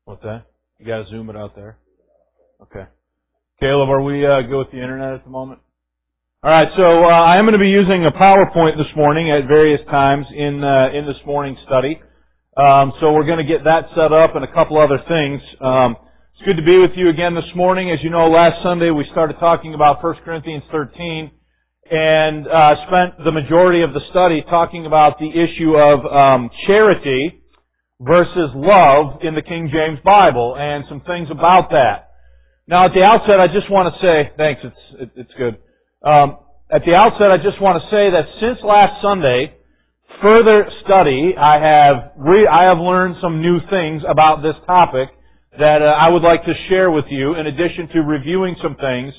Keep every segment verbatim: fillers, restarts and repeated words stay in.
What's that? You got to zoom it out there. Okay. Caleb, are we uh, good with the internet at the moment? All right. So uh, I am going to be using a PowerPoint this morning at various times in uh, in this morning's study. Um, so we're going to get that set up and a couple other things. Um, it's good to be with you again this morning. As you know, last Sunday we started talking about First Corinthians thirteen and uh, spent the majority of the study talking about the issue of um, charity versus love in the King James Bible and some things about that. Now, at the outset, I just want to say, thanks, it's it, it's good. Um, at the outset, I just want to say that since last Sunday, further study, I have re- I have learned some new things about this topic that uh, I would like to share with you, in addition to reviewing some things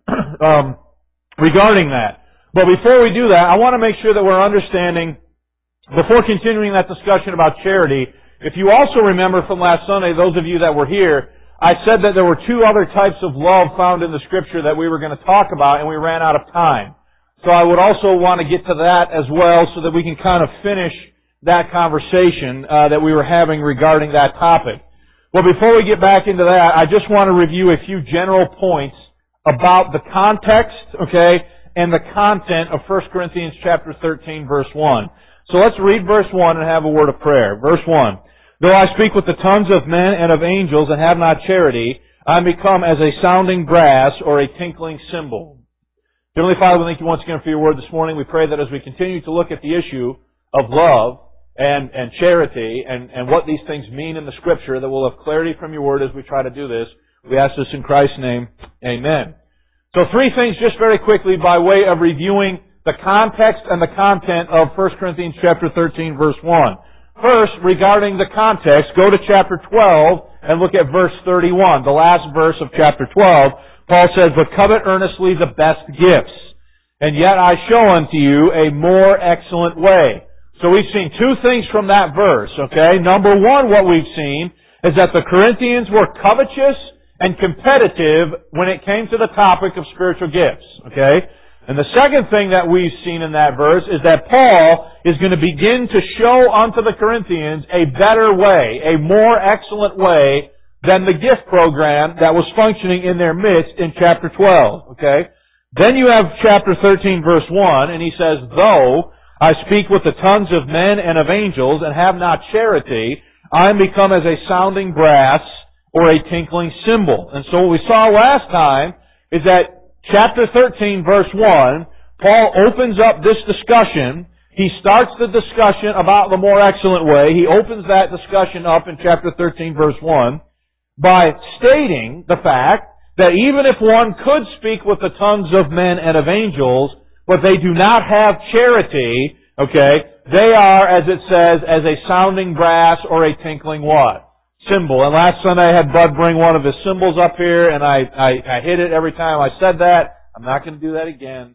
um, regarding that. But before we do that, I want to make sure that we're understanding, before continuing that discussion about charity, if you also remember from last Sunday, those of you that were here, I said that there were two other types of love found in the Scripture that we were going to talk about, and we ran out of time. So I would also want to get to that as well so that we can kind of finish that conversation uh, that we were having regarding that topic. Well, before we get back into that, I just want to review a few general points about the context, okay, and the content of First Corinthians chapter thirteen, verse one. So let's read verse one and have a word of prayer. Verse one. Though I speak with the tongues of men and of angels and have not charity, I am become as a sounding brass or a tinkling cymbal. Heavenly Father, we thank you once again for your word this morning. We pray that as we continue to look at the issue of love and, and charity and, and what these things mean in the Scripture, that we'll have clarity from your word as we try to do this. We ask this in Christ's name. Amen. So three things just very quickly by way of reviewing the context and the content of First Corinthians chapter thirteen, verse one. First, regarding the context, go to chapter twelve and look at verse thirty-one, the last verse of chapter twelve. Paul says, "But covet earnestly the best gifts, and yet I show unto you a more excellent way." So we've seen two things from that verse, okay? Number one, what we've seen is that the Corinthians were covetous and competitive when it came to the topic of spiritual gifts, okay? And the second thing that we've seen in that verse is that Paul is going to begin to show unto the Corinthians a better way, a more excellent way than the gift program that was functioning in their midst in chapter twelve. Okay? Then you have chapter thirteen, verse one, and he says, "Though I speak with the tongues of men and of angels and have not charity, I am become as a sounding brass or a tinkling cymbal." And so what we saw last time is that chapter thirteen, verse one, Paul opens up this discussion. He starts the discussion about the more excellent way. He opens that discussion up in chapter thirteen, verse one, by stating the fact that even if one could speak with the tongues of men and of angels, but they do not have charity, okay, they are, as it says, as a sounding brass or a tinkling what? Cymbal. And last Sunday I had Bud bring one of his cymbals up here, and I, I, I hit it every time I said that. I'm not going to do that again.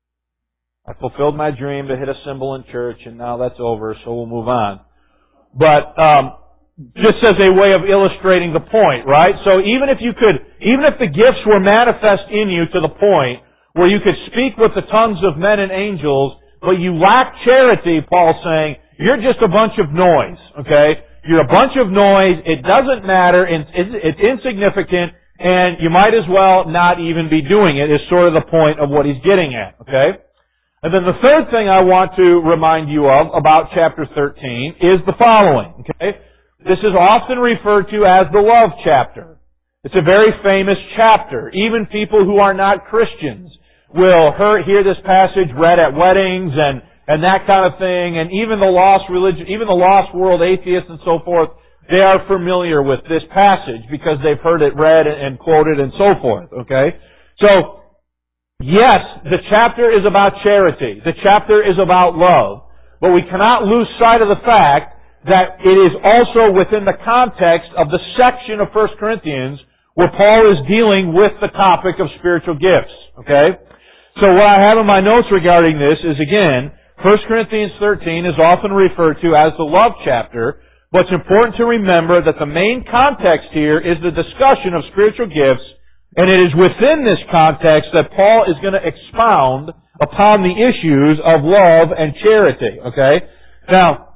I fulfilled my dream to hit a cymbal in church, and now that's over, so we'll move on. But um, just as a way of illustrating the point, right? So even if you could, even if the gifts were manifest in you to the point where you could speak with the tongues of men and angels, but you lack charity, Paul's saying, you're just a bunch of noise, okay? You're a bunch of noise, it doesn't matter, it's insignificant, and you might as well not even be doing it, is sort of the point of what he's getting at, okay? And then the third thing I want to remind you of about chapter thirteen is the following, okay? This is often referred to as the love chapter. It's a very famous chapter. Even people who are not Christians will hear this passage read at weddings and and that kind of thing, and even the lost religion, even the lost world atheists and so forth, they are familiar with this passage because they've heard it read and quoted and so forth, okay? So, yes, the chapter is about charity. The chapter is about love. But we cannot lose sight of the fact that it is also within the context of the section of First Corinthians where Paul is dealing with the topic of spiritual gifts, okay? So what I have in my notes regarding this is, again, First Corinthians thirteen is often referred to as the love chapter, but it's important to remember that the main context here is the discussion of spiritual gifts, and it is within this context that Paul is going to expound upon the issues of love and charity, okay? Now,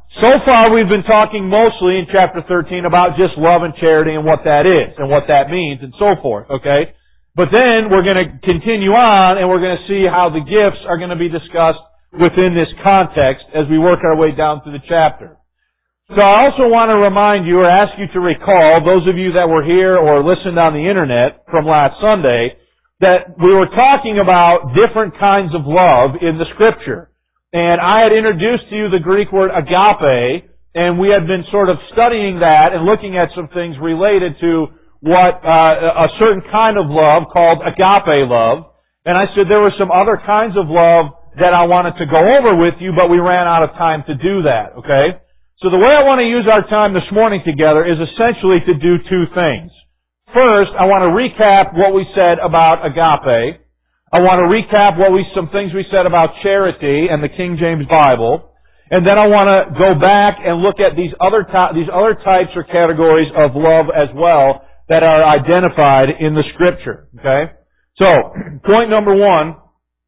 so far we've been talking mostly in chapter thirteen about just love and charity and what that is and what that means and so forth, okay? But then we're going to continue on and we're going to see how the gifts are going to be discussed within this context as we work our way down through the chapter. So I also want to remind you or ask you to recall, those of you that were here or listened on the internet from last Sunday, that we were talking about different kinds of love in the Scripture. And I had introduced to you the Greek word agape, and we had been sort of studying that and looking at some things related to what uh, a certain kind of love called agape love. And I said there were some other kinds of love that I wanted to go over with you, but we ran out of time to do that, okay? So the way I want to use our time this morning together is essentially to do two things. First, I want to recap what we said about agape. I want to recap what we, some things we said about charity and the King James Bible. And then I want to go back and look at these other, these other types or categories of love as well that are identified in the Scripture, okay? So, point number one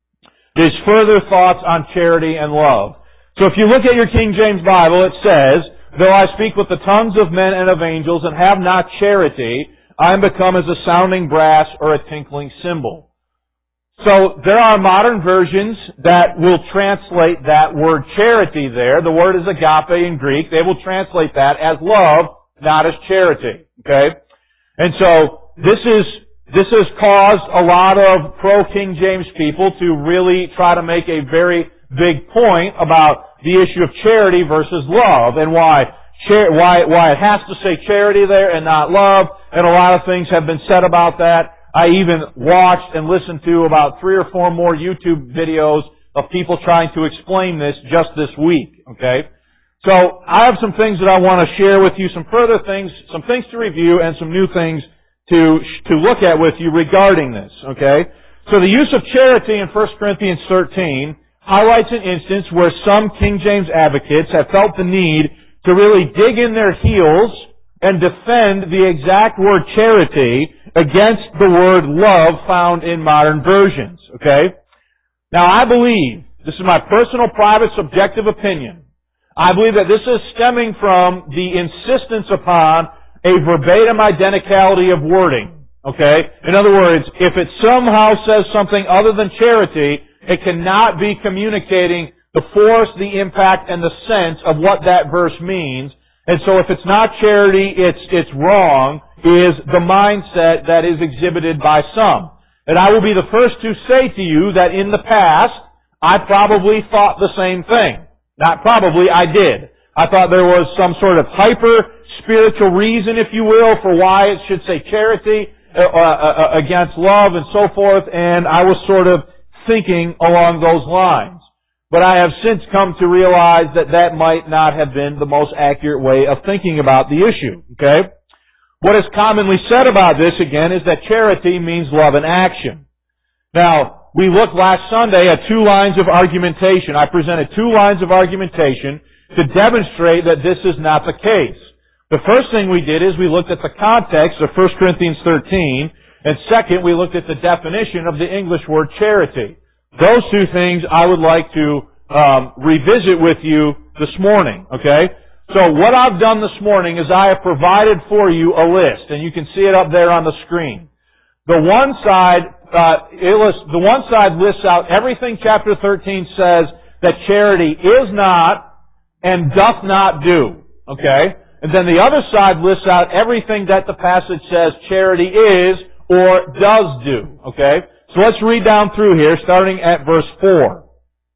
is further thoughts on charity and love. So if you look at your King James Bible, it says, though I speak with the tongues of men and of angels and have not charity, I am become as a sounding brass or a tinkling cymbal. So there are modern versions that will translate that word charity there. The word is agape in Greek. They will translate that as love, not as charity. Okay? And so this is this has caused a lot of pro-King James people to really try to make a very big point about the issue of charity versus love and why char- why why it has to say charity there and not love, and a lot of things have been said about that. I even watched and listened to about three or four more YouTube videos of people trying to explain this just this week, okay? So I have some things that I want to share with you, some further things, some things to review and some new things to to look at with you regarding this, okay? So the use of charity in First Corinthians thirteen highlights an instance where some King James advocates have felt the need to really dig in their heels and defend the exact word charity against the word love found in modern versions. Okay? Now I believe, this is my personal, private, subjective opinion, I believe that this is stemming from the insistence upon a verbatim identicality of wording. Okay? In other words, if it somehow says something other than charity, it cannot be communicating the force, the impact, and the sense of what that verse means. And so if it's not charity, it's, it's wrong, is the mindset that is exhibited by some. And I will be the first to say to you that in the past, I probably thought the same thing. Not probably, I did. I thought there was some sort of hyper-spiritual reason, if you will, for why it should say charity uh, uh, against love and so forth, and I was sort of thinking along those lines. But I have since come to realize that that might not have been the most accurate way of thinking about the issue. Okay? What is commonly said about this, again, is that charity means love in action. Now, we looked last Sunday at two lines of argumentation. I presented two lines of argumentation to demonstrate that this is not the case. The first thing we did is we looked at the context of First Corinthians thirteen, and second, we looked at the definition of the English word charity. Those two things I would like to um, revisit with you this morning, okay? So what I've done this morning is I have provided for you a list, and you can see it up there on the screen. The one side, uh, it lists, the one side lists out everything chapter thirteen says that charity is not and doth not do, okay? And then the other side lists out everything that the passage says charity is or does do, okay? So let's read down through here, starting at verse four.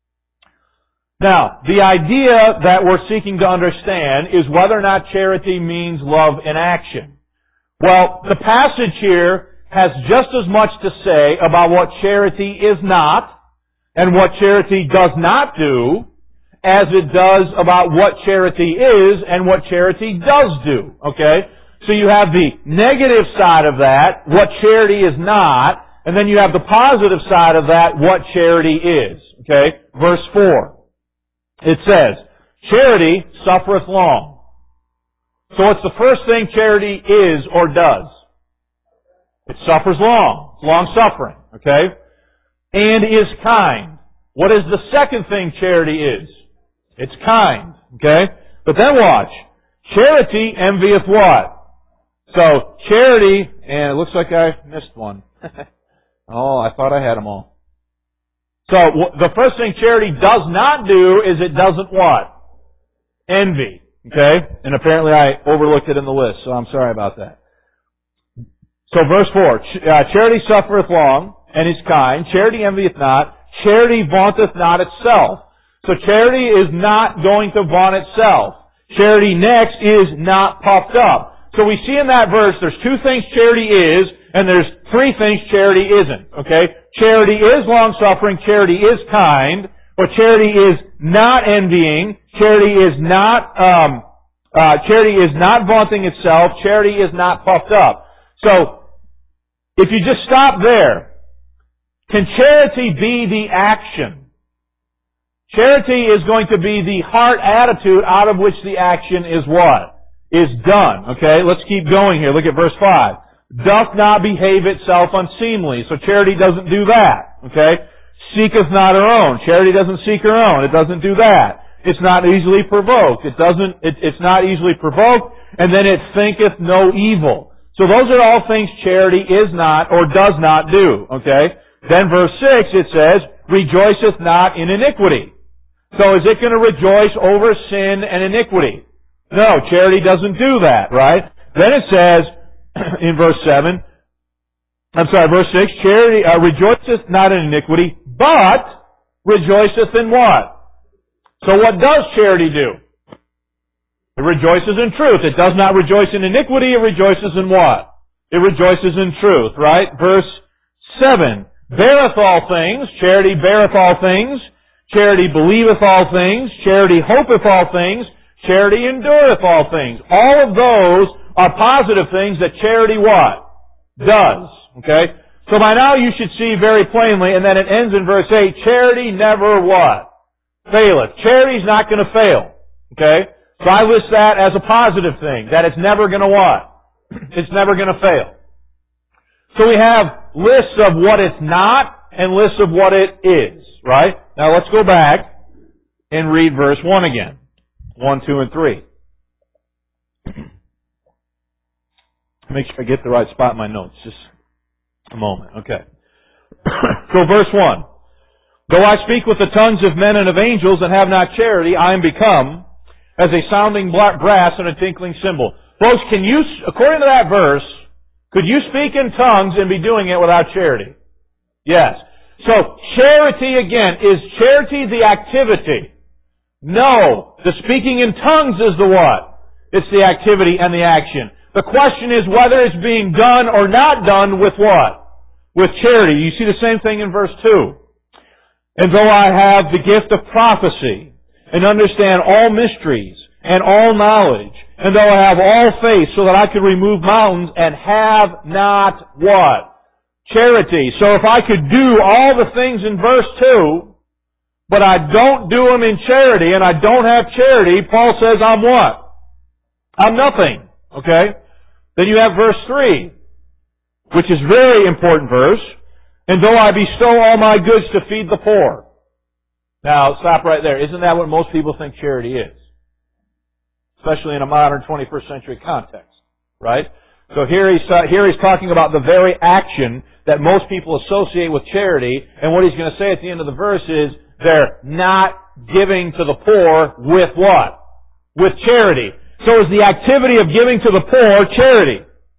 Now, the idea that we're seeking to understand is whether or not charity means love in action. Well, the passage here has just as much to say about what charity is not and what charity does not do as it does about what charity is and what charity does do, okay? So you have the negative side of that, what charity is not, and then you have the positive side of that, what charity is. Okay? Verse four. It says, charity suffereth long. So what's the first thing charity is or does? It suffers long. It's long-suffering. Okay? And is kind. What is the second thing charity is? It's kind. Okay? But then watch. Charity envieth what? So, charity, and it looks like I missed one. Oh, I thought I had them all. So, the first thing charity does not do is it doesn't what? Envy. Okay? And apparently I overlooked it in the list, so I'm sorry about that. So verse four, uh, charity suffereth long, and is kind. Charity envieth not. Charity vaunteth not itself. So charity is not going to vaunt itself. Charity next is not puffed up. So we see in that verse, there's two things charity is, and there's three things charity isn't. Okay? Charity is long-suffering. Charity is kind. But charity is not envying. Charity is not, um, uh, charity is not vaunting itself. Charity is not puffed up. So, if you just stop there, can charity be the action? Charity is going to be the heart attitude out of which the action is what? Is done. Okay, let's keep going here. Look at verse five. Doth not behave itself unseemly. So charity doesn't do that. Okay? Seeketh not her own. Charity doesn't seek her own. It doesn't do that. It's not easily provoked. It doesn't, it, it's not easily provoked, and then it thinketh no evil. So those are all things charity is not or does not do. Okay? Then verse six, it says, rejoiceth not in iniquity. So is it going to rejoice over sin and iniquity? No, charity doesn't do that, right? Then it says, in verse seven, I'm sorry, verse six, charity uh, rejoiceth not in iniquity, but rejoiceth in what? So what does charity do? It rejoices in truth. It does not rejoice in iniquity. It rejoices in what? It rejoices in truth, right? Verse seven. Beareth all things. Charity beareth all things. Charity believeth all things. Charity hopeth all things. Charity endureth all things. All of those are positive things that charity what? Does. Okay? So by now you should see very plainly, and then it ends in verse eight, charity never what? Faileth. Charity's not going to fail. Okay? So I list that as a positive thing, that it's never going to what? It's never going to fail. So we have lists of what it's not and lists of what it is, right? Now let's go back and read verse one again. one, two, and three. Make sure I get the right spot in my notes. Just a moment. Okay. So verse one. Though I speak with the tongues of men and of angels and have not charity, I am become as a sounding brass and a tinkling cymbal. Folks, can you, according to that verse, could you speak in tongues and be doing it without charity? Yes. So, charity again, is charity the activity? No. The speaking in tongues is the what? It's the activity and the action. The question is whether it's being done or not done with what? With charity. You see the same thing in verse two. And though I have the gift of prophecy, and understand all mysteries, and all knowledge, and though I have all faith so that I could remove mountains, and have not what? Charity. So if I could do all the things in verse two, but I don't do them in charity, and I don't have charity, Paul says I'm what? I'm nothing. Okay? Then you have verse three, which is a very important verse. And though I bestow all my goods to feed the poor. Now, stop right there. Isn't that what most people think charity is? Especially in a modern twenty-first century context. Right? So here he's, uh, here he's talking about the very action that most people associate with charity. And what he's going to say at the end of the verse is, they're not giving to the poor with what? With charity. So is the activity of giving to the poor charity?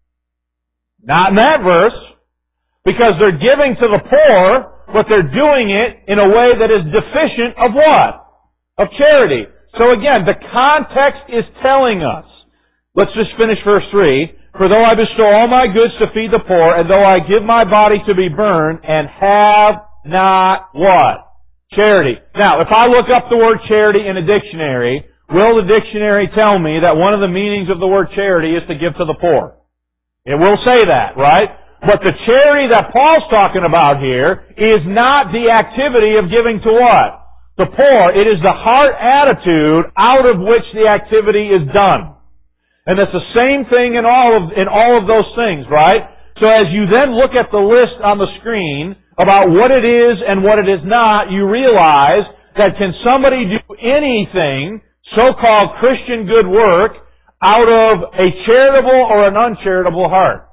Not in that verse. Because they're giving to the poor, but they're doing it in a way that is deficient of what? Of charity. So again, the context is telling us. Let's just finish verse three. For though I bestow all my goods to feed the poor, and though I give my body to be burned, and have not what? Charity. Now, if I look up the word charity in a dictionary, will the dictionary tell me that one of the meanings of the word charity is to give to the poor? It will say that, right? But the charity that Paul's talking about here is not the activity of giving to what? The poor. It is the heart attitude out of which the activity is done. And it's the same thing in all of, in all of those things, right? So as you then look at the list on the screen about what it is and what it is not, you realize that can somebody do anything so-called Christian good work out of a charitable or an uncharitable heart?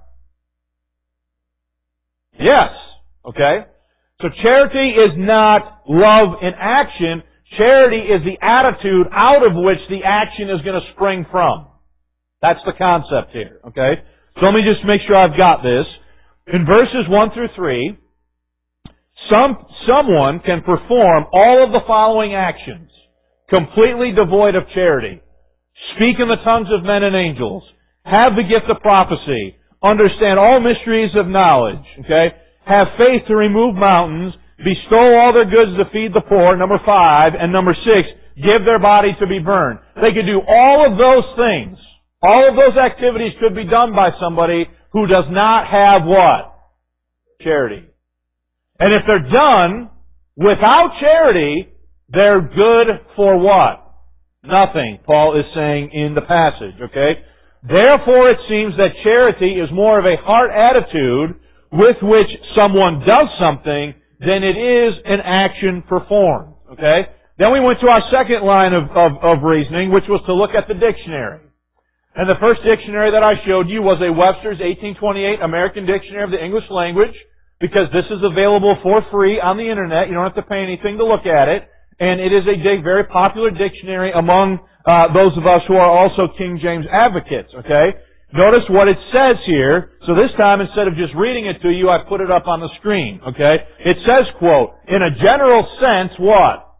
Yes. Okay? So charity is not love in action. Charity is the attitude out of which the action is going to spring from. That's the concept here. Okay? So let me just make sure I've got this. In verses one through three, some, someone can perform all of the following actions, completely devoid of charity. Speak in the tongues of men and angels. Have the gift of prophecy. Understand all mysteries of knowledge. Okay? Have faith to remove mountains. Bestow all their goods to feed the poor. Number five. And number six, give their body to be burned. They could do all of those things. All of those activities could be done by somebody who does not have what? Charity. And if they're done without charity, they're good for what? Nothing, Paul is saying in the passage, okay? Therefore it seems that charity is more of a heart attitude with which someone does something than it is an action performed, okay? Then we went to our second line of, of, of reasoning, which was to look at the dictionary. And the first dictionary that I showed you was a Webster's eighteen twenty-eight American Dictionary of the English Language, because this is available for free on the internet. You don't have to pay anything to look at it. And it is a very popular dictionary among uh, those of us who are also King James advocates, okay? Notice what it says here. So this time, instead of just reading it to you, I put it up on the screen, okay? It says, quote, in a general sense, what?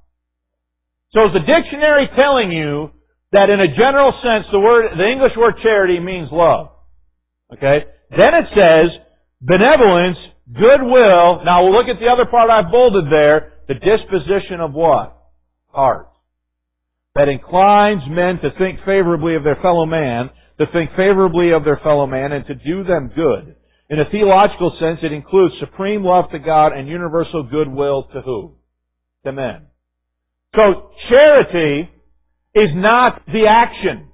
So is the dictionary telling you that in a general sense, the word, the English word charity means love. Okay? Then it says, benevolence, goodwill. Now we'll look at the other part I've bolded there. The disposition of what? Heart. That inclines men to think favorably of their fellow man, to think favorably of their fellow man, and to do them good. In a theological sense, it includes supreme love to God and universal goodwill to who? To men. So, charity is not the action.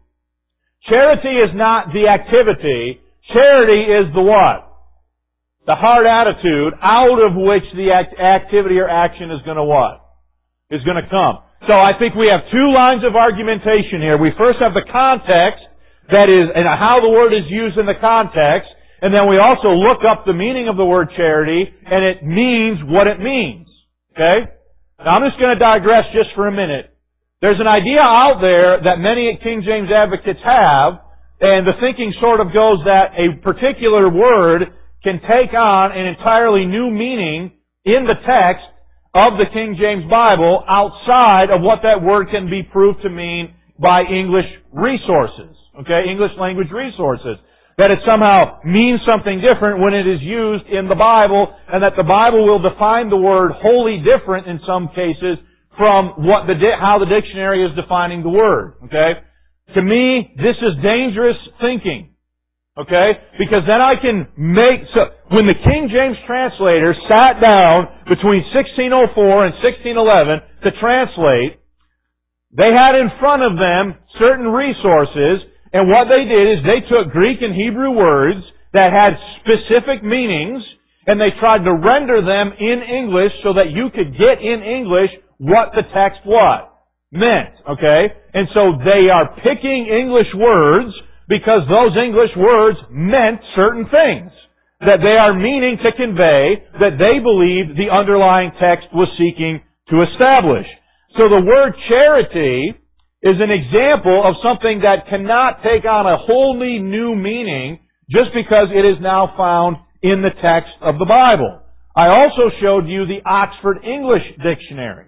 Charity is not the activity. Charity is the what? The heart attitude out of which the act- activity or action is going to what? Is going to come. So I think we have two lines of argumentation here. We first have the context, that is, and how the word is used in the context, and then we also look up the meaning of the word charity, and it means what it means. Okay? Now I'm just going to digress just for a minute. There's an idea out there that many King James advocates have, and the thinking sort of goes that a particular word can take on an entirely new meaning in the text of the King James Bible outside of what that word can be proved to mean by English resources. Okay? English language resources. That it somehow means something different when it is used in the Bible, and that the Bible will define the word wholly different in some cases from what the how the dictionary is defining the word. Okay? To me, this is dangerous thinking. Okay? Because then I can make, so, when the King James translators sat down between sixteen oh four and sixteen eleven to translate, they had in front of them certain resources, and what they did is they took Greek and Hebrew words that had specific meanings, and they tried to render them in English so that you could get in English what the text what? Meant. Okay? And so they are picking English words because those English words meant certain things that they are meaning to convey that they believe the underlying text was seeking to establish. So the word charity is an example of something that cannot take on a wholly new meaning just because it is now found in the text of the Bible. I also showed you the Oxford English Dictionary.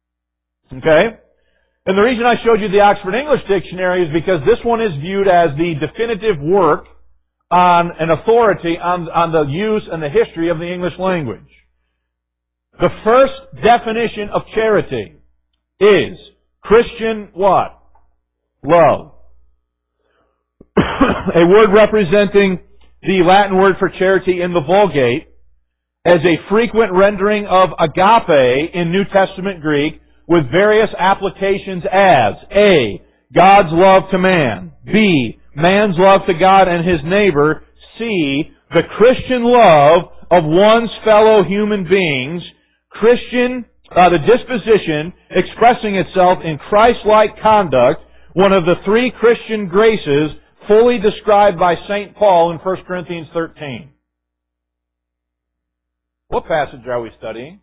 Okay? And the reason I showed you the Oxford English Dictionary is because this one is viewed as the definitive work on an authority on, on the use and the history of the English language. The first definition of charity is Christian what? Love. A word representing the Latin word for charity in the Vulgate as a frequent rendering of agape in New Testament Greek, with various applications as A. God's love to man. B. Man's love to God and his neighbor. C. The Christian love of one's fellow human beings. Christian uh, the disposition expressing itself in Christ-like conduct, one of the three Christian graces fully described by Saint Paul in First Corinthians thirteen. What passage are we studying?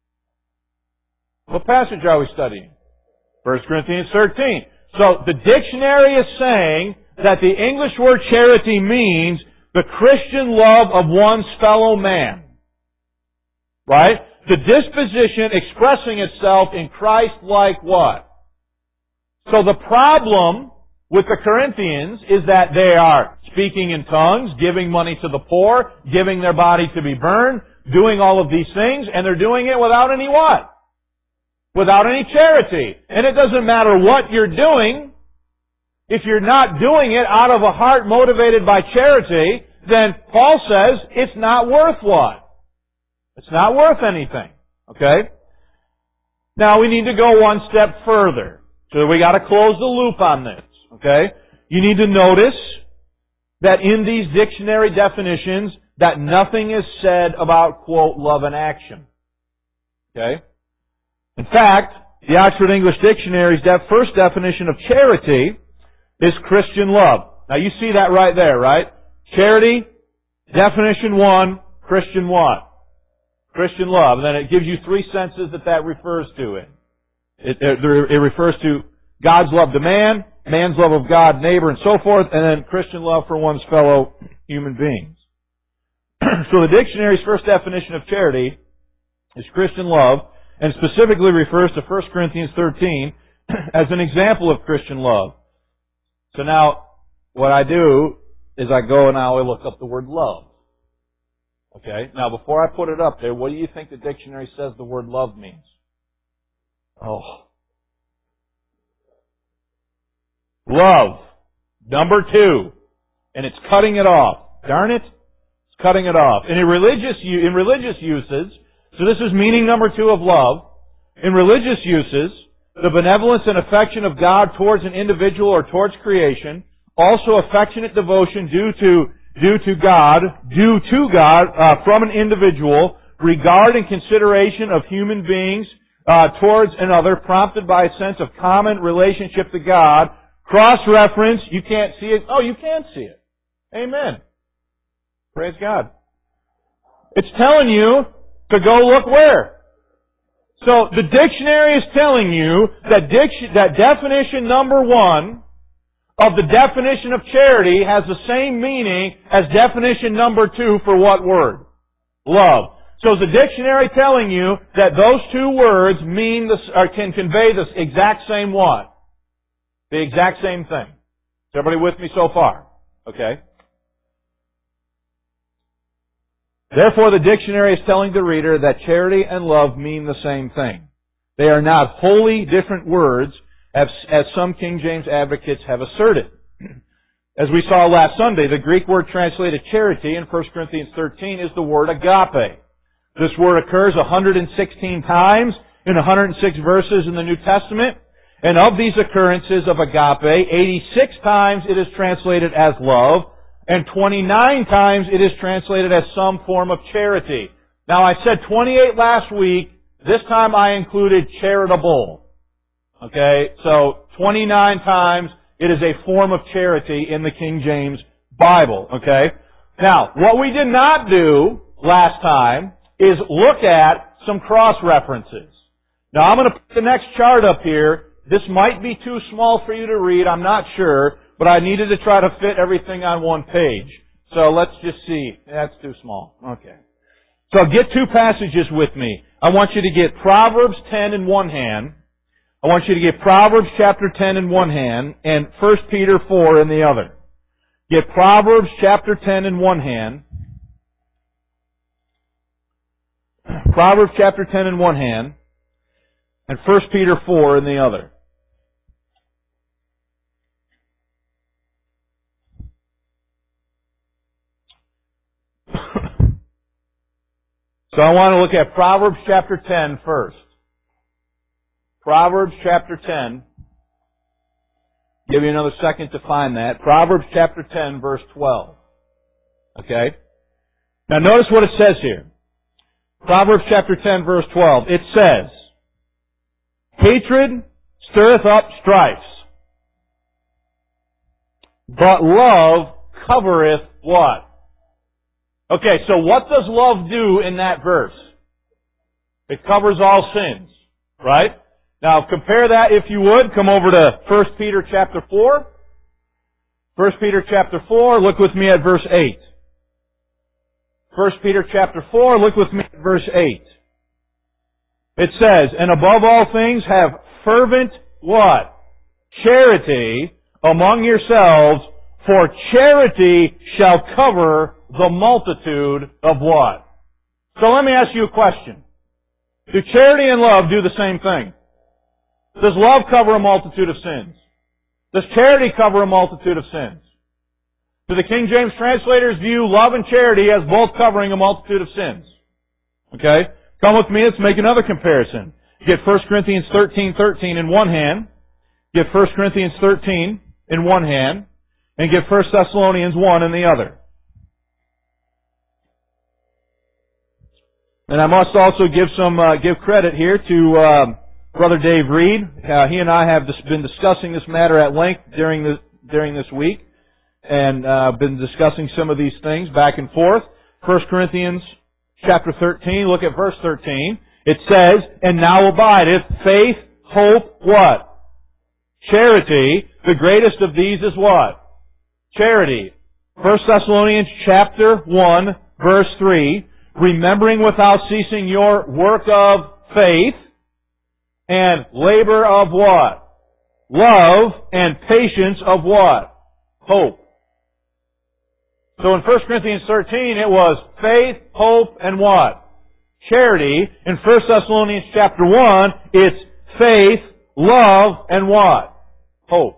What passage are we studying? First Corinthians thirteen. So the dictionary is saying that the English word charity means the Christian love of one's fellow man. Right? The disposition expressing itself in Christ-like what? So the problem with the Corinthians is that they are speaking in tongues, giving money to the poor, giving their body to be burned, doing all of these things, and they're doing it without any what? Without any charity. And it doesn't matter what you're doing, if you're not doing it out of a heart motivated by charity, then Paul says it's not worth what? It's not worth anything. Okay? Now we need to go one step further. So we got to close the loop on this. Okay? You need to notice that in these dictionary definitions that nothing is said about, quote, love and action. Okay? In fact, the Oxford English Dictionary's def- first definition of charity is Christian love. Now you see that right there, right? Charity, definition one, Christian what? Christian love. And then it gives you three senses that that refers to it. It, it, it refers to God's love to man, man's love of God, neighbor, and so forth, and then Christian love for one's fellow human beings. So the dictionary's first definition of charity is Christian love, and specifically refers to First Corinthians thirteen as an example of Christian love. So now, what I do is I go and I look up the word love. Okay? Now, before I put it up there, what do you think the dictionary says the word love means? Oh. Love. Number two. And it's cutting it off. Darn it. It's cutting it off. And in religious, in religious uses, so this is meaning number two of love. In religious uses, the benevolence and affection of God towards an individual or towards creation, also affectionate devotion due to due to God, due to God uh, from an individual, regard and consideration of human beings uh, towards another, prompted by a sense of common relationship to God. Cross-reference, you can't see it. Oh, you can see it. Amen. Praise God. It's telling you to go look where? So the dictionary is telling you that, dic- that definition number one of the definition of charity has the same meaning as definition number two for what word? Love. So is the dictionary telling you that those two words mean this, or can convey the exact same what? The exact same thing. Is everybody with me so far? Okay. Therefore, the dictionary is telling the reader that charity and love mean the same thing. They are not wholly different words, as, as some King James advocates have asserted. As we saw last Sunday, the Greek word translated charity in First Corinthians thirteen is the word agape. This word occurs one hundred sixteen times in one hundred six verses in the New Testament. And of these occurrences of agape, eighty-six times it is translated as love, and twenty-nine times it is translated as some form of charity. Now I said twenty-eight last week. This time I included charitable. Okay, so twenty-nine times it is a form of charity in the King James Bible. Okay? Now, what we did not do last time is look at some cross-references. Now I'm going to put the next chart up here. This might be too small for you to read, I'm not sure, but I needed to try to fit everything on one page. So let's just see. That's too small. Okay. So get two passages with me. I want you to get Proverbs ten in one hand. I want you to get Proverbs chapter ten in one hand and First Peter four in the other. Get Proverbs chapter ten in one hand. Proverbs chapter ten in one hand and First Peter four in the other. So I want to look at Proverbs chapter ten first. Proverbs chapter ten. Give you another second to find that. Proverbs chapter ten, verse twelve. Okay? Now notice what it says here. Proverbs chapter ten, verse twelve. It says, Hatred stirreth up strifes, but love covereth what? Okay, so what does love do in that verse? It covers all sins, right? Now compare that, if you would. Come over to First Peter chapter four. First Peter chapter four, look with me at verse eight. First Peter chapter four, look with me at verse eight. It says, and above all things have fervent what? Charity among yourselves, for charity shall cover the multitude of what? So let me ask you a question. Do charity and love do the same thing? Does love cover a multitude of sins? Does charity cover a multitude of sins? Do the King James translators view love and charity as both covering a multitude of sins? Okay? Come with me, let's make another comparison. Get First Corinthians thirteen thirteen in one hand. Get First Corinthians thirteen in one hand. And get First Thessalonians one in the other. And I must also give some, uh, give credit here to, uh, Brother Dave Reed. Uh, he and I have dis- been discussing this matter at length during the, during this week. And, uh, been discussing some of these things back and forth. First Corinthians chapter thirteen, look at verse thirteen. It says, and now abideth faith, hope, what? Charity. The greatest of these is what? Charity. First Thessalonians chapter one, verse three. Remembering without ceasing your work of faith and labor of what? Love and patience of what? Hope. So in First Corinthians thirteen it was faith, hope, and what? Charity. In First Thessalonians chapter one it's faith, love, and what? Hope.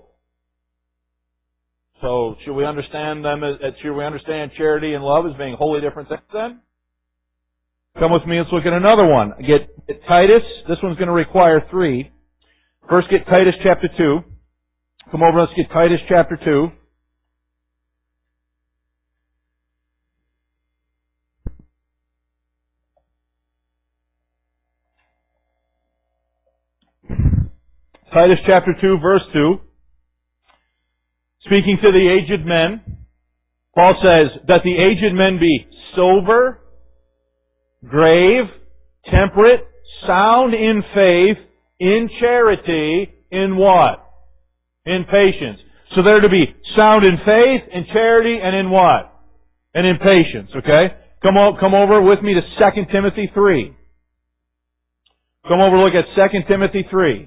So should we understand them as, should we understand charity and love as being wholly different things then? Come with me, let's look at another one. Get, get Titus. This one's going to require three. First get Titus chapter two. Come over, let's get Titus chapter two. Titus chapter two, verse two. Speaking to the aged men, Paul says, that the aged men be sober, grave, temperate, sound in faith, in charity, in what? In patience. So they're to be sound in faith, in charity, and in what? And in patience, okay? Come, o- come over with me to Second Timothy three. Come over, look at Second Timothy three.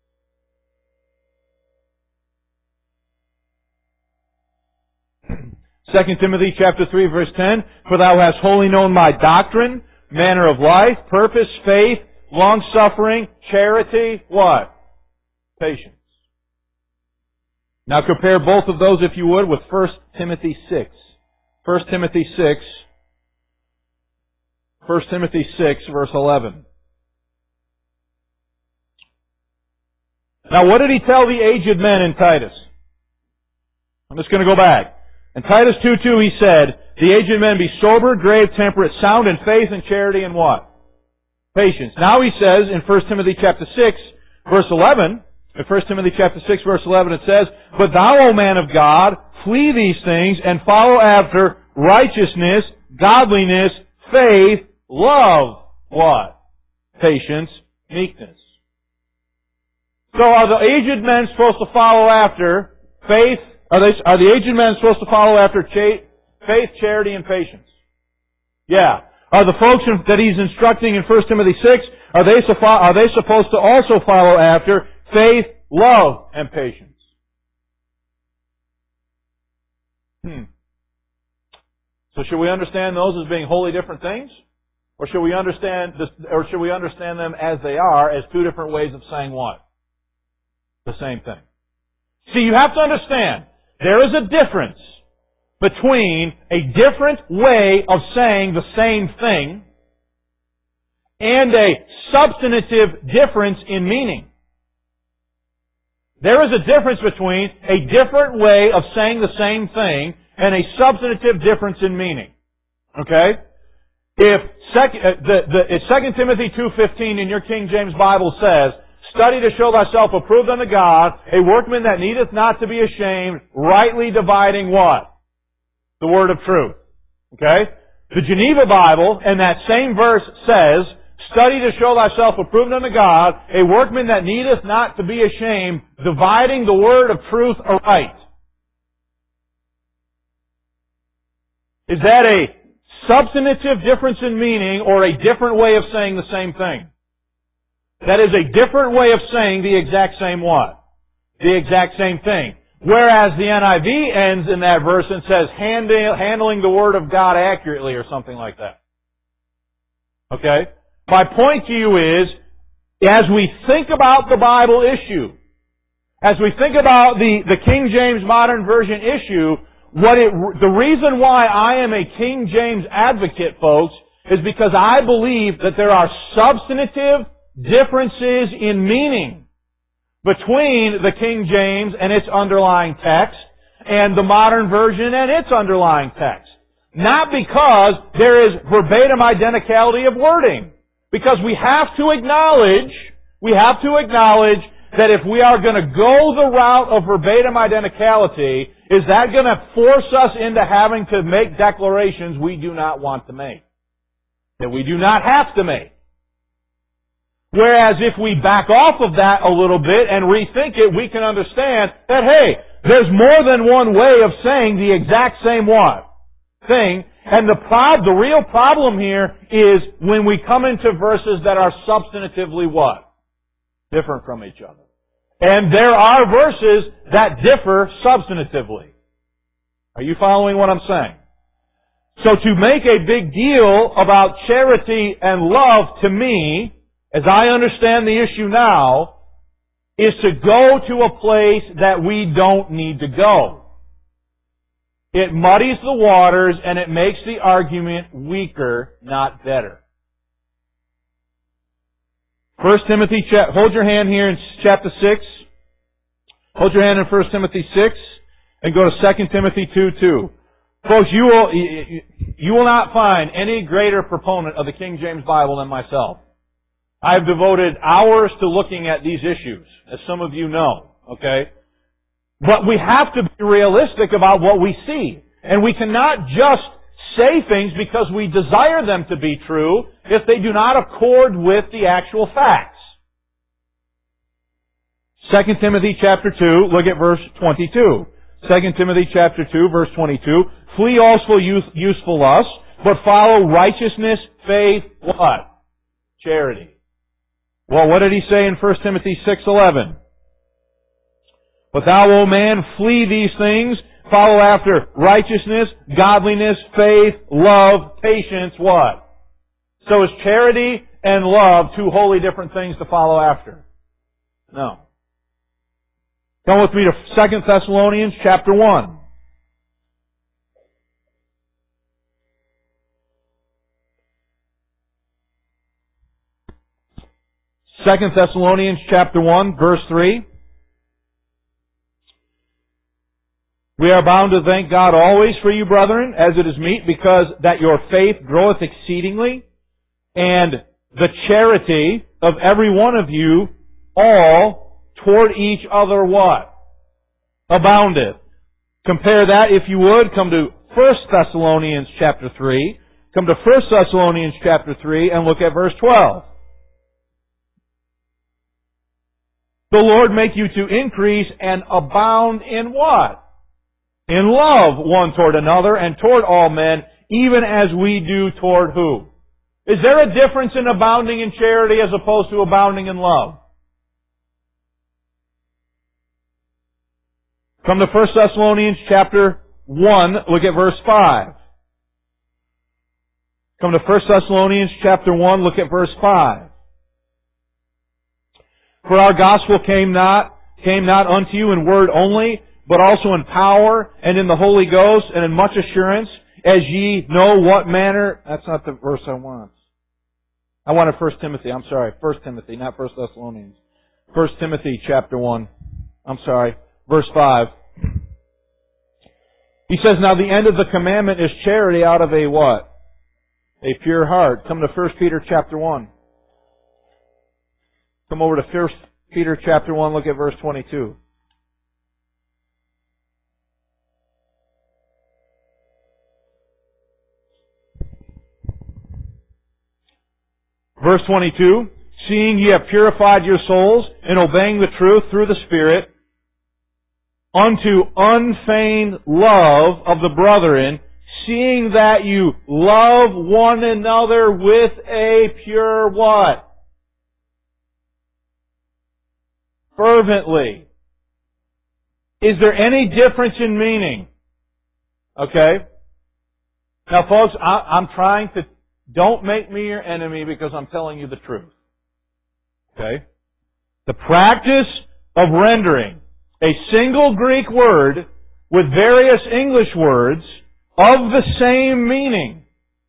Second Timothy chapter three, verse ten. For thou hast wholly known my doctrine, manner of life, purpose, faith, long-suffering, charity, what? Patience. Now compare both of those, if you would, with First Timothy six. First Timothy six. First Timothy six, verse eleven. Now what did he tell the aged men in Titus? I'm just going to go back. In Titus two two he said, the aged men be sober, grave, temperate, sound in faith and charity and what? Patience. Now he says in First Timothy chapter six, verse eleven, in First Timothy chapter six, verse eleven, it says, but thou, O man of God, flee these things and follow after righteousness, godliness, faith, love, what? Patience, meekness. So are the aged men supposed to follow after faith? Are they, are the aged men supposed to follow after cha- faith, charity, and patience? Yeah. Are the folks in, that he's instructing in First Timothy six, are they, so fo- are they supposed to also follow after faith, love, and patience? Hmm. So should we understand those as being wholly different things? Or should we understand this, or should we understand them as they are, as two different ways of saying what? The same thing. See, you have to understand, there is a difference between a different way of saying the same thing and a substantive difference in meaning. There is a difference between a different way of saying the same thing and a substantive difference in meaning. Okay? If Second, the, the, if Second Timothy two fifteen in your King James Bible says, Study to show thyself approved unto God, a workman that needeth not to be ashamed, rightly dividing what? The word of truth. Okay? The Geneva Bible, in that same verse, says, Study to show thyself approved unto God, a workman that needeth not to be ashamed, dividing the word of truth aright. Is that a substantive difference in meaning or a different way of saying the same thing? That is a different way of saying the exact same what? The exact same thing. Whereas the N I V ends in that verse and says, handling the Word of God accurately or something like that. Okay? My point to you is, as we think about the Bible issue, as we think about the, the King James Modern Version issue, what it, the reason why I am a King James advocate, folks, is because I believe that there are substantive differences in meaning between the King James and its underlying text and the Modern Version and its underlying text. Not because there is verbatim identicality of wording. Because we have to acknowledge, we have to acknowledge that if we are going to go the route of verbatim identicality, is that going to force us into having to make declarations we do not want to make? That we do not have to make. Whereas if we back off of that a little bit and rethink it, we can understand that, hey, there's more than one way of saying the exact same what? Thing. And the prob- the real problem here is when we come into verses that are substantively what? Different from each other. And there are verses that differ substantively. Are you following what I'm saying? So to make a big deal about charity and love, to me, as I understand the issue now, is to go to a place that we don't need to go. It muddies the waters and it makes the argument weaker, not better. First Timothy, hold your hand here in chapter six. Hold your hand in First Timothy six and go to Second Timothy two two. Folks, you will, you will not find any greater proponent of the King James Bible than myself. I've devoted hours to looking at these issues, as some of you know, okay? But we have to be realistic about what we see. And we cannot just say things because we desire them to be true if they do not accord with the actual facts. Second Timothy chapter two, look at verse twenty-two. Second Timothy chapter two, verse twenty-two. Flee also youth, useful lusts, but follow righteousness, faith, what? Charity. Well, what did he say in First Timothy six eleven? But thou, O man, flee these things, follow after righteousness, godliness, faith, love, patience, what? So is charity and love two wholly different things to follow after? No. Come with me to Second Thessalonians chapter one. Second Thessalonians chapter one, verse three. We are bound to thank God always for you, brethren, as it is meet, because that your faith groweth exceedingly, and the charity of every one of you all toward each other what? Aboundeth. Compare that, if you would, come to First Thessalonians chapter three. Come to First Thessalonians chapter three and look at verse twelve. The Lord make you to increase and abound in what? In love one toward another and toward all men, even as we do toward who? Is there a difference in abounding in charity as opposed to abounding in love? Come to First Thessalonians chapter one, look at verse five. Come to First Thessalonians chapter one, look at verse five. For our gospel came not, came not unto you in word only, but also in power and in the Holy Ghost and in much assurance, as ye know what manner... That's not the verse I want. I wanted First Timothy. I'm sorry. First Timothy, not First Thessalonians. First Timothy chapter one. I'm sorry. Verse five. He says, now the end of the commandment is charity out of a what? A pure heart. Come to First Peter chapter one. Come over to First, Peter chapter one, look at verse twenty-two. Verse twenty-two, seeing ye have purified your souls in obeying the truth through the Spirit, unto unfeigned love of the brethren, seeing that you love one another with a pure what? Fervently. Is there any difference in meaning? Okay? Now folks, I, I'm trying to, don't make me your enemy because I'm telling you the truth. Okay? The practice of rendering a single Greek word with various English words of the same meaning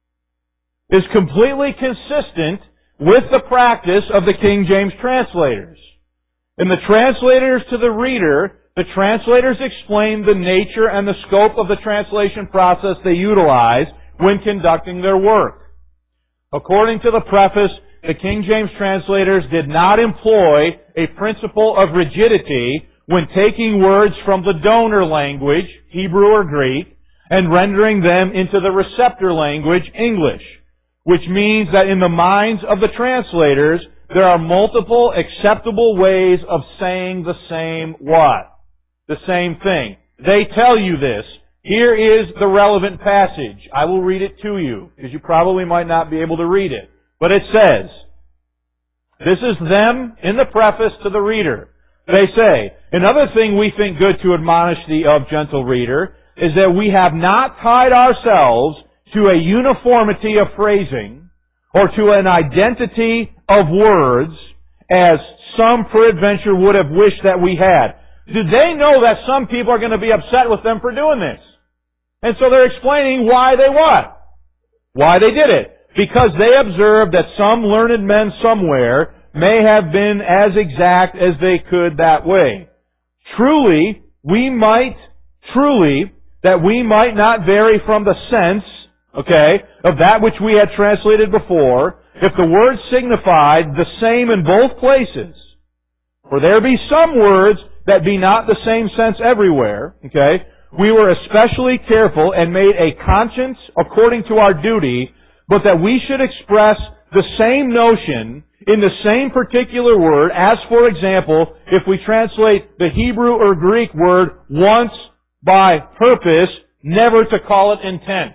is completely consistent with the practice of the King James translators. In the translators to the reader, the translators explain the nature and the scope of the translation process they utilize when conducting their work. According to the preface, the King James translators did not employ a principle of rigidity when taking words from the donor language, Hebrew or Greek, and rendering them into the receptor language, English, which means that in the minds of the translators, there are multiple acceptable ways of saying the same what? The same thing. They tell you this. Here is the relevant passage. I will read it to you, because you probably might not be able to read it. But it says, this is them in the preface to the reader. They say, another thing we think good to admonish thee of, gentle reader, is that we have not tied ourselves to a uniformity of phrasing or to an identity of words as some peradventure would have wished that we had. Do they know that some people are going to be upset with them for doing this? And so they're explaining why they what? Why they did it. Because they observed that some learned men somewhere may have been as exact as they could that way. Truly, we might, truly, that we might not vary from the sense, okay, of that which we had translated before, if the word signified the same in both places. For there be some words that be not the same sense everywhere, okay. We were especially careful and made a conscience according to our duty, but that we should express the same notion in the same particular word, as for example, if we translate the Hebrew or Greek word once by purpose, never to call it intent.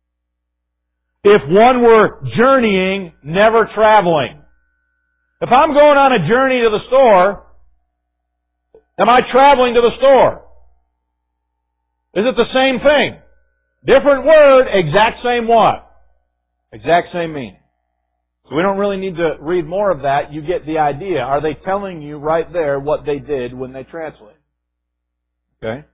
If one were journeying, never traveling. If I'm going on a journey to the store, am I traveling to the store? Is it the same thing? Different word, exact same what? Exact same meaning. So we don't really need to read more of that. You get the idea. Are they telling you right there what they did when they translated? Okay?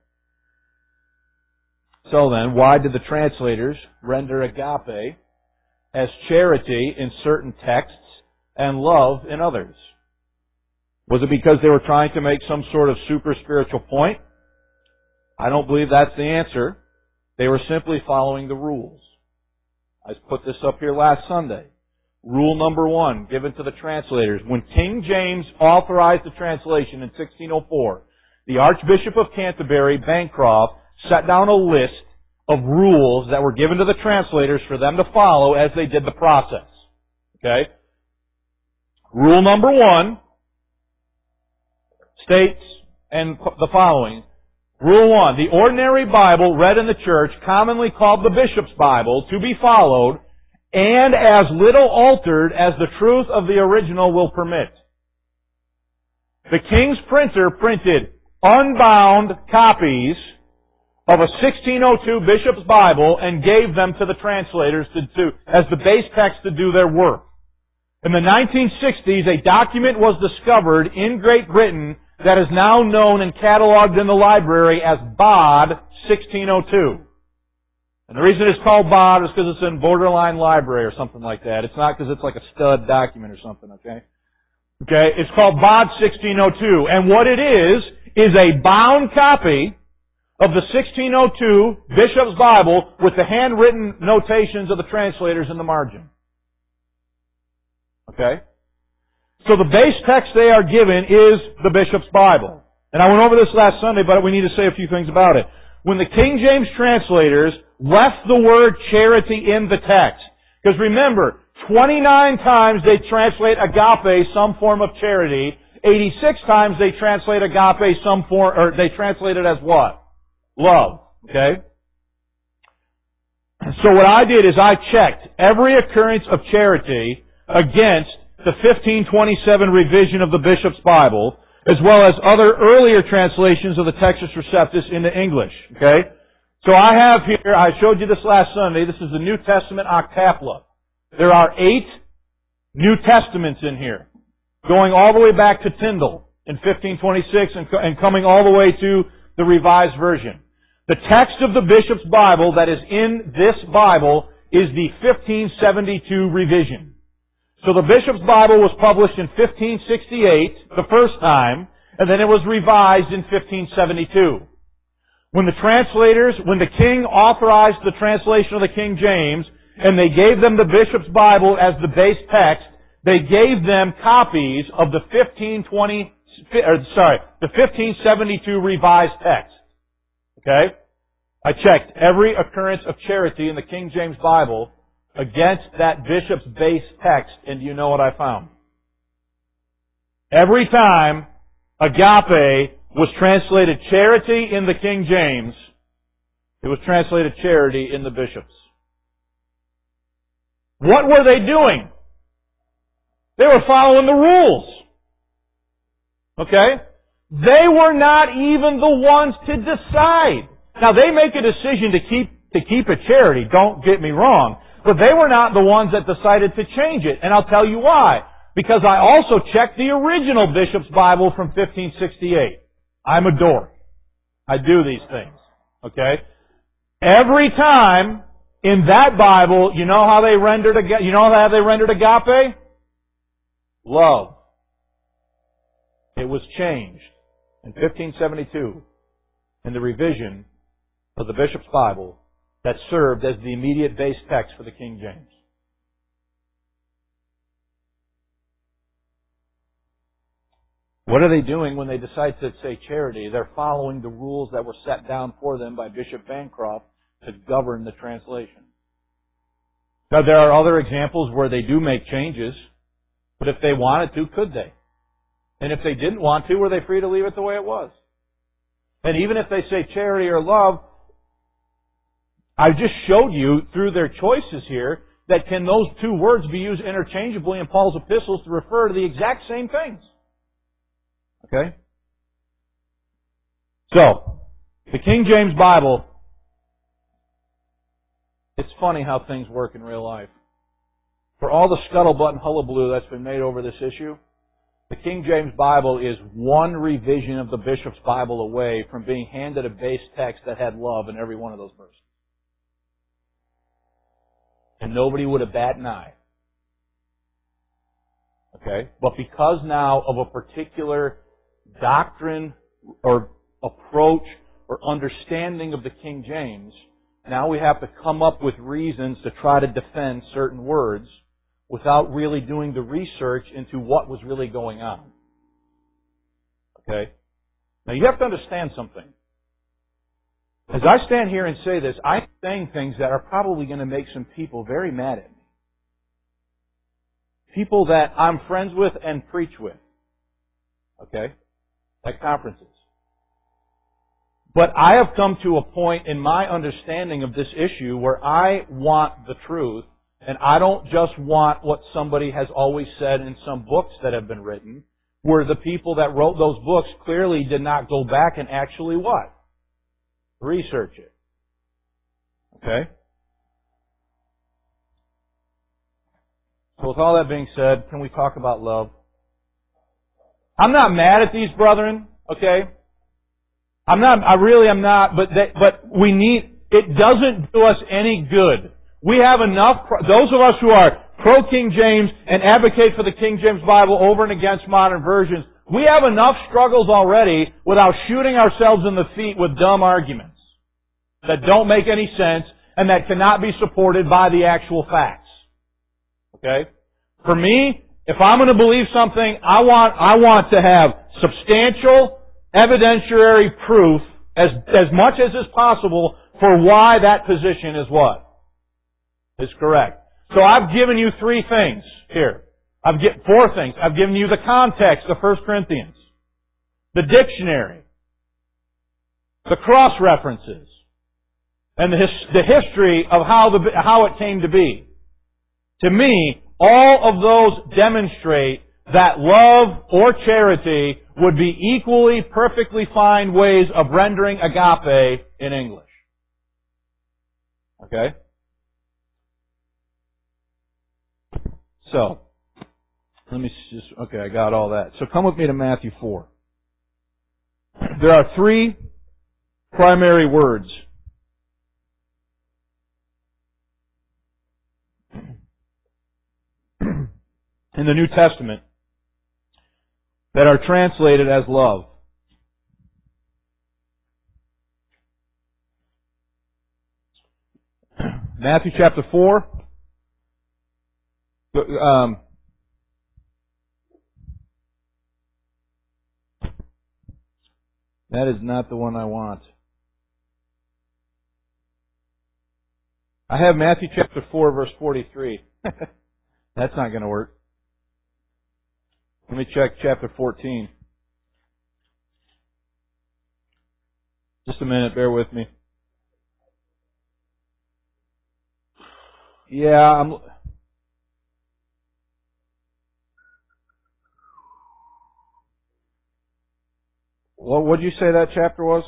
So then, why did the translators render agape as charity in certain texts and love in others? Was it because they were trying to make some sort of super spiritual point? I don't believe that's the answer. They were simply following the rules. I put this up here last Sunday. Rule number one, given to the translators. When King James authorized the translation in sixteen oh four, the Archbishop of Canterbury, Bancroft, set down a list of rules that were given to the translators for them to follow as they did the process. Okay? Rule number one states and the following. Rule one, the ordinary Bible read in the church, commonly called the Bishop's Bible, to be followed, and as little altered as the truth of the original will permit. The King's printer printed unbound copies of a sixteen oh two Bishop's Bible and gave them to the translators to, to, as the base text to do their work. In the nineteen sixties, a document was discovered in Great Britain that is now known and cataloged in the library as B O D sixteen oh two. And the reason it's called B O D is because it's in Borderline Library or something like that. It's not because it's like a stud document or something, okay? Okay, it's called B O D sixteen oh two. And what it is, is a bound copy of the sixteen oh two Bishop's Bible with the handwritten notations of the translators in the margin. Okay? So the base text they are given is the Bishop's Bible. And I went over this last Sunday, but we need to say a few things about it. When the King James translators left the word charity in the text, because remember, twenty-nine times they translate agape, some form of charity. eighty-six times they translate agape, some form, or they translate it as what? Love. Okay? So what I did is I checked every occurrence of charity against the fifteen twenty-seven revision of the Bishop's Bible, as well as other earlier translations of the Textus Receptus into English. Okay? So I have here, I showed you this last Sunday, this is the New Testament Octapla. There are eight New Testaments in here, going all the way back to Tyndale in fifteen twenty-six and, and coming all the way to the Revised Version. The text of the Bishop's Bible that is in this Bible is the fifteen seventy-two revision. So the Bishop's Bible was published in fifteen sixty-eight, the first time, and then it was revised in fifteen seventy-two. When the translators, when the king authorized the translation of the King James, and they gave them the Bishop's Bible as the base text, they gave them copies of the fifteen twenty, or sorry, the fifteen seventy-two revised text. Okay? I checked every occurrence of charity in the King James Bible against that Bishop's base text, and you know what I found? Every time agape was translated charity in the King James, it was translated charity in the Bishop's. What were they doing? They were following the rules. Okay? They were not even the ones to decide. Now they make a decision to keep, to keep it charity, don't get me wrong, but they were not the ones that decided to change it, and I'll tell you why. Because I also checked the original Bishop's Bible from fifteen sixty-eight. I'm a dork. I do these things. Okay? Every time in that Bible, you know how they rendered agape? You know how they rendered agape? Love. It was changed in fifteen seventy-two in the revision of the Bishop's Bible that served as the immediate base text for the King James. What are they doing when they decide to say charity? They're following the rules that were set down for them by Bishop Bancroft to govern the translation. Now, there are other examples where they do make changes, but if they wanted to, could they? And if they didn't want to, were they free to leave it the way it was? And even if they say charity or love, I just showed you through their choices here that can those two words be used interchangeably in Paul's epistles to refer to the exact same things. Okay? So, the King James Bible, it's funny how things work in real life. For all the scuttlebutt and hullabaloo that's been made over this issue, the King James Bible is one revision of the Bishop's Bible away from being handed a base text that had love in every one of those verses. And nobody would have bat an eye. Okay? But because now of a particular doctrine or approach or understanding of the King James, now we have to come up with reasons to try to defend certain words without really doing the research into what was really going on. Okay? Now you have to understand something. As I stand here and say this, I'm saying things that are probably going to make some people very mad at me. People that I'm friends with and preach with. Okay? At conferences. But I have come to a point in my understanding of this issue where I want the truth, and I don't just want what somebody has always said in some books that have been written, where the people that wrote those books clearly did not go back and actually what? Research it. Okay? So with all that being said, can we talk about love? I'm not mad at these brethren, okay? I'm not, I really am not, but they, but we need, it doesn't do us any good. We have enough, those of us who are pro-King James and advocate for the King James Bible over and against modern versions, we have enough struggles already without shooting ourselves in the feet with dumb arguments that don't make any sense and that cannot be supported by the actual facts. Okay? For me, If I'm going to believe something, I want, I want to have substantial, evidentiary proof as, as much as is possible for why that position is what? Is correct. So I've given you three things here. I've given four things. I've given you the context of First Corinthians, the dictionary, the cross-references, and the, his, the history of how, the, how it came to be. To me, all of those demonstrate that love or charity would be equally perfectly fine ways of rendering agape in English. Okay? So, let me just, okay, I got all that. So come with me to Matthew four. There are three primary words in the New Testament that are translated as love. Matthew chapter four. Um, that is not the one I want. I have Matthew chapter four, verse forty-three. That's not going to work. Let me check chapter fourteen. Just a minute, bear with me. Yeah, I'm... What would you say that chapter was?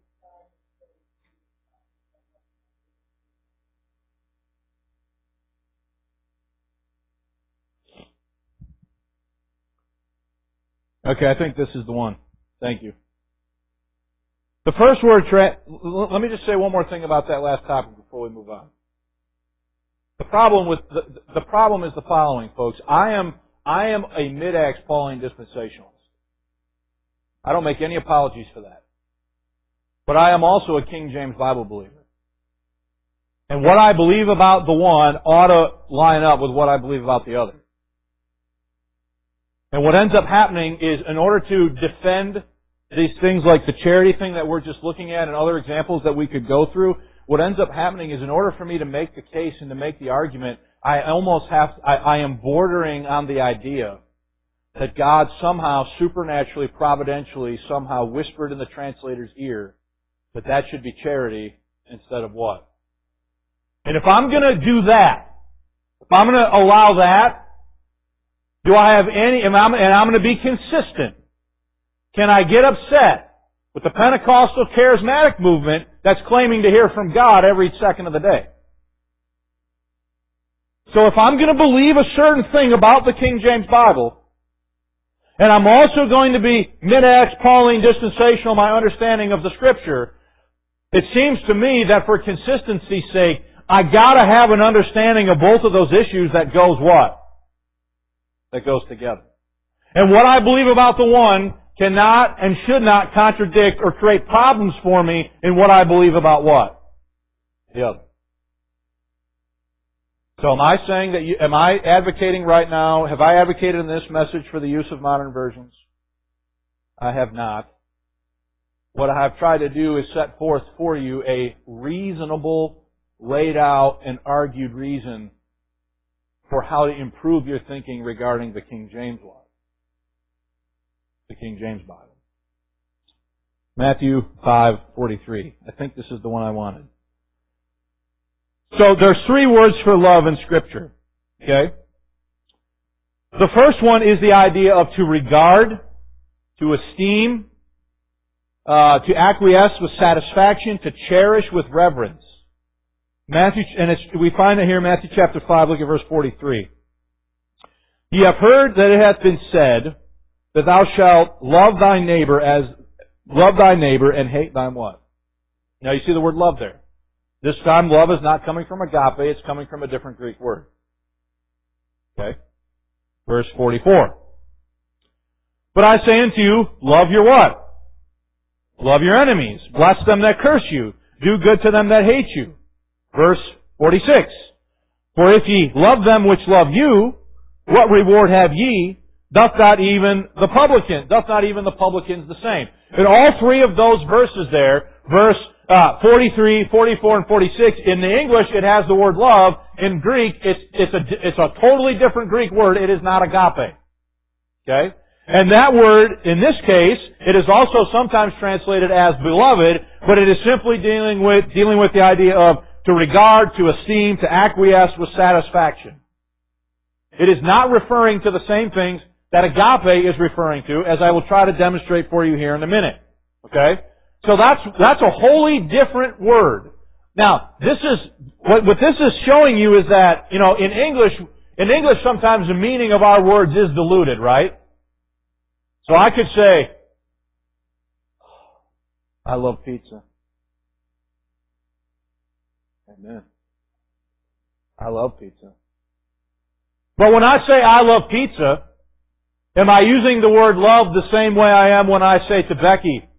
Okay, I think this is the one. Thank you. The first word, tra- let me just say one more thing about that last topic before we move on. The problem with the, the problem is the following, folks. I am I am a mid-Acts Pauline dispensationalist. I don't make any apologies for that. But I am also a King James Bible believer. And what I believe about the one ought to line up with what I believe about the other. And what ends up happening is, in order to defend these things like the charity thing that we're just looking at and other examples that we could go through, what ends up happening is, in order for me to make the case and to make the argument, I almost have, I, I am bordering on the idea that God somehow, supernaturally, providentially, somehow whispered in the translator's ear that that should be charity instead of what? And if I'm going to do that, if I'm going to allow that, do I have any, and I'm, and I'm going to be consistent, can I get upset with the Pentecostal charismatic movement that's claiming to hear from God every second of the day? So if I'm going to believe a certain thing about the King James Bible, and I'm also going to be mid-Acts Pauline dispensational in my understanding of the Scripture, it seems to me that for consistency's sake, I gotta have an understanding of both of those issues that goes what? That goes together. And what I believe about the one cannot and should not contradict or create problems for me in what I believe about what? The other. So am I saying that you, am I advocating right now, have I advocated in this message for the use of modern versions? I have not. What I have tried to do is set forth for you a reasonable, laid out and argued reason for how to improve your thinking regarding the King James law. The King James Bible. Matthew five forty-three. I think this is the one I wanted. So there's three words for love in Scripture. Okay? The first one is the idea of to regard, to esteem, uh, to acquiesce with satisfaction, to cherish with reverence. Matthew, and it's, we find it here in Matthew chapter five, look at verse forty-three. Ye have heard that it hath been said that thou shalt love thy neighbor as, love thy neighbor and hate thine what? Now you see the word love there. This time love is not coming from agape, it's coming from a different Greek word. Okay? Verse forty-four. But I say unto you, love your what? Love your enemies. Bless them that curse you. Do good to them that hate you. Verse forty-six. For if ye love them which love you, what reward have ye? Doth not even the publican, doth not even the publicans the same? In all three of those verses there, verse uh, forty-three, forty-four, and forty-six, in the English it has the word love. In Greek, it's, it's, a, it's a totally different Greek word. It is not agape. Okay? And that word, in this case, it is also sometimes translated as beloved, but it is simply dealing with, dealing with the idea of to regard, to esteem, to acquiesce with satisfaction. It is not referring to the same things that agape is referring to, as I will try to demonstrate for you here in a minute. Okay? So that's, that's a wholly different word. Now, this is, what, what this is showing you is that, you know, in English, in English sometimes the meaning of our words is diluted, right? So I could say, I love pizza. Amen. I love pizza. But when I say I love pizza, am I using the word love the same way I am when I say to Becky,